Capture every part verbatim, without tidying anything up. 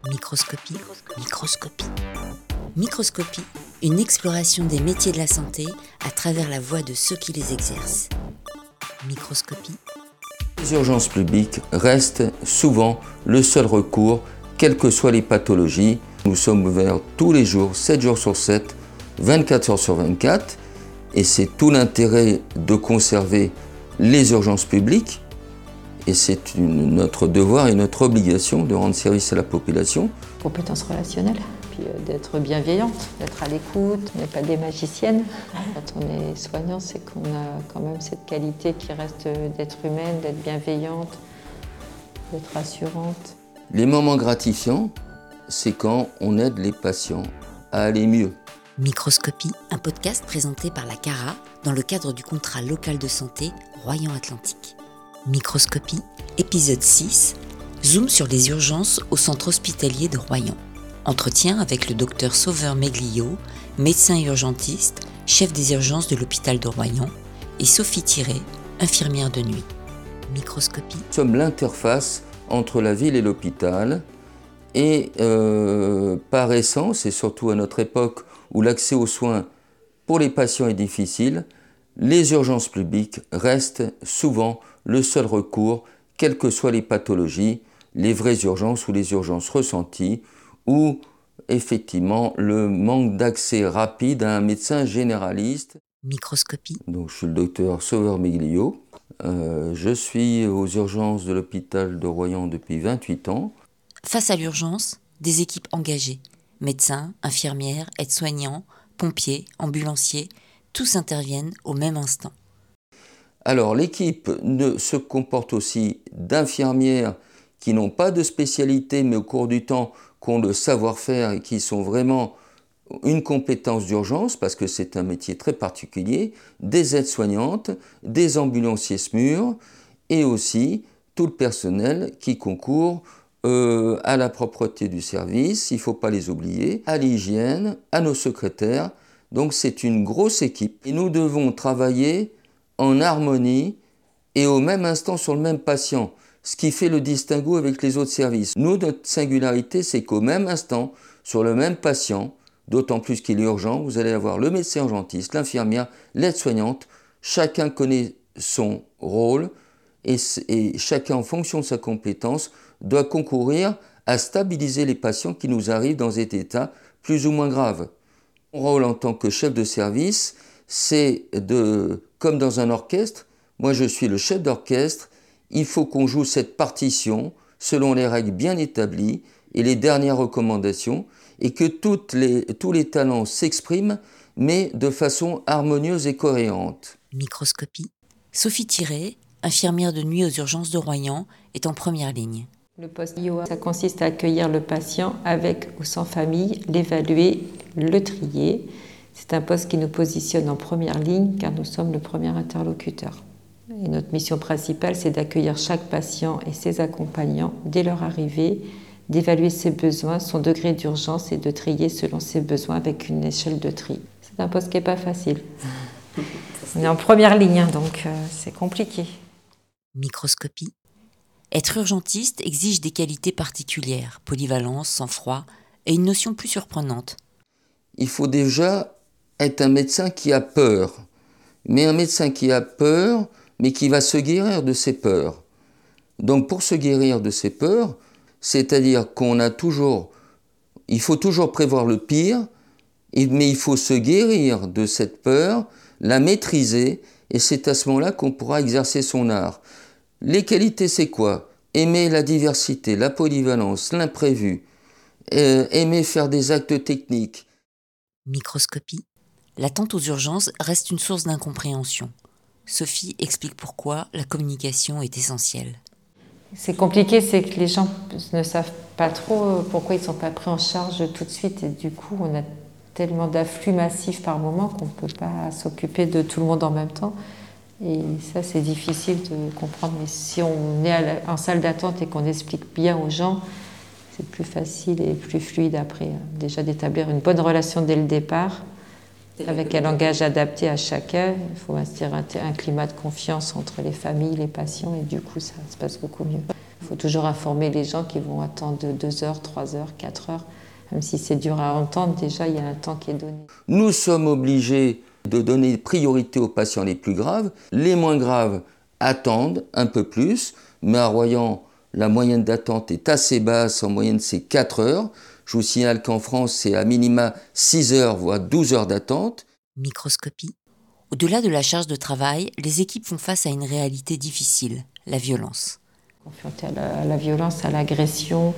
Microscopie, microscopie, microscopie, une exploration des métiers de la santé à travers la voix de ceux qui les exercent. Microscopie. Les urgences publiques restent souvent le seul recours, quelles que soient les pathologies. Nous sommes ouverts tous les jours, sept jours sur sept, vingt-quatre heures sur vingt-quatre, et c'est tout l'intérêt de conserver les urgences publiques. Et c'est une, notre devoir et notre obligation de rendre service à la population. Compétences relationnelles, puis euh, d'être bienveillante, d'être à l'écoute, on n'est pas des magiciennes. Quand on est soignant, c'est qu'on a quand même cette qualité qui reste d'être humaine, d'être bienveillante, d'être rassurante. Les moments gratifiants, c'est quand on aide les patients à aller mieux. Microscopie, un podcast présenté par la CARA dans le cadre du contrat local de santé Royan-Atlantique. Microscopie, épisode six, zoom sur les urgences au centre hospitalier de Royan. Entretien avec le docteur Sauveur Meglio, médecin urgentiste, chef des urgences de l'hôpital de Royan, et Sophie Thiré, infirmière de nuit. Microscopie. Nous sommes l'interface entre la ville et l'hôpital, et euh, par essence, et surtout à notre époque où l'accès aux soins pour les patients est difficile, les urgences publiques restent souvent le seul recours, quelles que soient les pathologies, les vraies urgences ou les urgences ressenties, ou effectivement le manque d'accès rapide à un médecin généraliste. Microscopie. Donc, je suis le docteur Sauveur Meglio. Euh, je suis aux urgences de l'hôpital de Royan depuis vingt-huit ans. Face à l'urgence, des équipes engagées. Médecins, infirmières, aides-soignants, pompiers, ambulanciers, tous interviennent au même instant. Alors l'équipe ne, se comporte aussi d'infirmières qui n'ont pas de spécialité mais au cours du temps qui ont le savoir-faire et qui sont vraiment une compétence d'urgence parce que c'est un métier très particulier, des aides-soignantes, des ambulanciers S M U R et aussi tout le personnel qui concourt euh, à la propreté du service, il ne faut pas les oublier, à l'hygiène, à nos secrétaires. Donc c'est une grosse équipe et nous devons travailler en harmonie et au même instant sur le même patient, ce qui fait le distinguo avec les autres services. Nous, notre singularité, c'est qu'au même instant, sur le même patient, d'autant plus qu'il est urgent, vous allez avoir le médecin urgentiste, l'infirmière, l'aide-soignante, chacun connaît son rôle et, et chacun, en fonction de sa compétence, doit concourir à stabiliser les patients qui nous arrivent dans cet état plus ou moins grave. Mon rôle en tant que chef de service, c'est de, comme dans un orchestre, moi je suis le chef d'orchestre, il faut qu'on joue cette partition selon les règles bien établies et les dernières recommandations et que toutes les, tous les talents s'expriment mais de façon harmonieuse et cohérente. Microscopie. Sophie Thiré, infirmière de nuit aux urgences de Royan, est en première ligne. Le poste I O A, ça consiste à accueillir le patient avec ou sans famille, l'évaluer, le trier. C'est un poste qui nous positionne en première ligne car nous sommes le premier interlocuteur. Et notre mission principale, c'est d'accueillir chaque patient et ses accompagnants dès leur arrivée, d'évaluer ses besoins, son degré d'urgence et de trier selon ses besoins avec une échelle de tri. C'est un poste qui n'est pas facile. On est en première ligne, donc euh, c'est compliqué. Microscopie. Être urgentiste exige des qualités particulières, polyvalence, sang-froid et une notion plus surprenante. Il faut déjà être un médecin qui a peur, mais un médecin qui a peur, mais qui va se guérir de ses peurs. Donc pour se guérir de ses peurs, c'est-à-dire qu'on a toujours, il faut toujours prévoir le pire, mais il faut se guérir de cette peur, la maîtriser, et c'est à ce moment-là qu'on pourra exercer son art. Les qualités, c'est quoi ? Aimer la diversité, la polyvalence, l'imprévu, euh, aimer faire des actes techniques. Microscopie. L'attente aux urgences reste une source d'incompréhension. Sophie explique pourquoi la communication est essentielle. C'est compliqué, c'est que les gens ne savent pas trop pourquoi ils ne sont pas pris en charge tout de suite. Et du coup, on a tellement d'afflux massifs par moment qu'on ne peut pas s'occuper de tout le monde en même temps. Et ça, c'est difficile de comprendre. Mais si on est à la, en salle d'attente et qu'on explique bien aux gens, c'est plus facile et plus fluide après. Déjà d'établir une bonne relation dès le départ, avec un langage adapté à chacun. Il faut instaurer un, un climat de confiance entre les familles, les patients, et du coup, ça se passe beaucoup mieux. Il faut toujours informer les gens qui vont attendre deux heures, trois heures, quatre heures. Même si c'est dur à entendre, déjà, il y a un temps qui est donné. Nous sommes obligés de donner priorité aux patients les plus graves. Les moins graves attendent un peu plus, mais à Royan, la moyenne d'attente est assez basse. En moyenne, c'est quatre heures. Je vous signale qu'en France, c'est à minima six heures, voire douze heures d'attente. Microscopie. Au-delà de la charge de travail, les équipes font face à une réalité difficile, la violence. Confrontés à la, à la violence, à l'agression,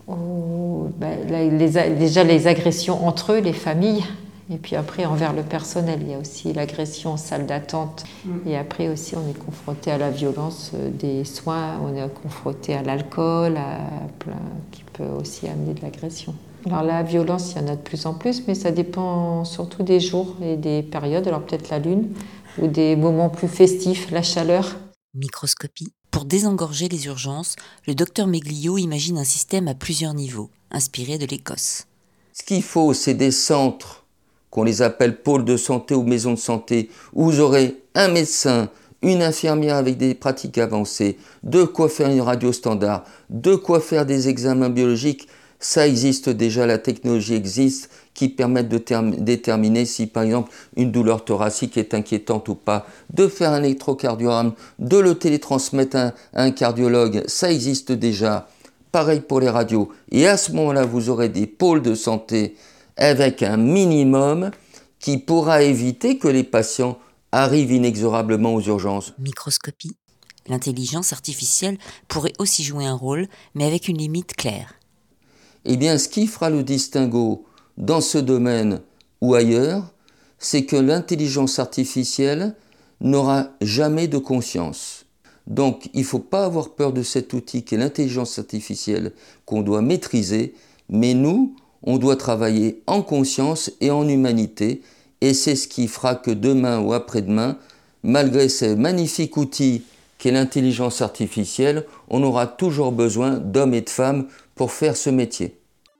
au, ben, les, les, déjà les agressions entre eux, les familles, et puis après envers le personnel. Il y a aussi l'agression en salle d'attente. Mmh. Et après aussi, on est confronté à la violence des soins, on est confronté à l'alcool, à plein, qui peut aussi amener de l'agression. Alors la violence, il y en a de plus en plus, mais ça dépend surtout des jours et des périodes. Alors peut-être la lune ou des moments plus festifs, la chaleur. Microscopie. Pour désengorger les urgences, le docteur Meglio imagine un système à plusieurs niveaux, inspiré de l'Écosse. Ce qu'il faut, c'est des centres, qu'on les appelle pôles de santé ou maisons de santé, où vous aurez un médecin, une infirmière avec des pratiques avancées, de quoi faire une radio standard, de quoi faire des examens biologiques. Ça existe déjà, la technologie existe, qui permettent de term- déterminer si par exemple une douleur thoracique est inquiétante ou pas, de faire un électrocardiogramme, de le télétransmettre à un, à un cardiologue, ça existe déjà. Pareil pour les radios. Et à ce moment-là, vous aurez des pôles de santé avec un minimum qui pourra éviter que les patients arrivent inexorablement aux urgences. Microscopie. L'intelligence artificielle pourrait aussi jouer un rôle, mais avec une limite claire. Eh bien, ce qui fera le distinguo dans ce domaine ou ailleurs, c'est que l'intelligence artificielle n'aura jamais de conscience. Donc, il ne faut pas avoir peur de cet outil qu'est l'intelligence artificielle qu'on doit maîtriser, mais nous, on doit travailler en conscience et en humanité, et c'est ce qui fera que demain ou après-demain, malgré ce magnifique outil qu'est l'intelligence artificielle, on aura toujours besoin d'hommes et de femmes pour faire ce métier.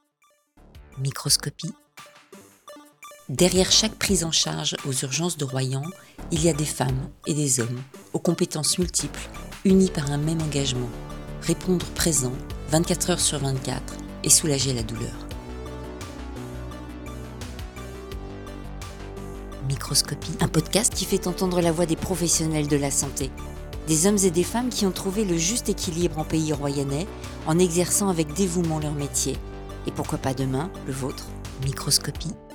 Microscopie. Derrière chaque prise en charge aux urgences de Royan, il y a des femmes et des hommes, aux compétences multiples, unis par un même engagement, répondre présent, vingt-quatre heures sur vingt-quatre, et soulager la douleur. Microscopie, un podcast qui fait entendre la voix des professionnels de la santé. Des hommes et des femmes qui ont trouvé le juste équilibre en pays royannais en exerçant avec dévouement leur métier. Et pourquoi pas demain, le vôtre, Microscopie.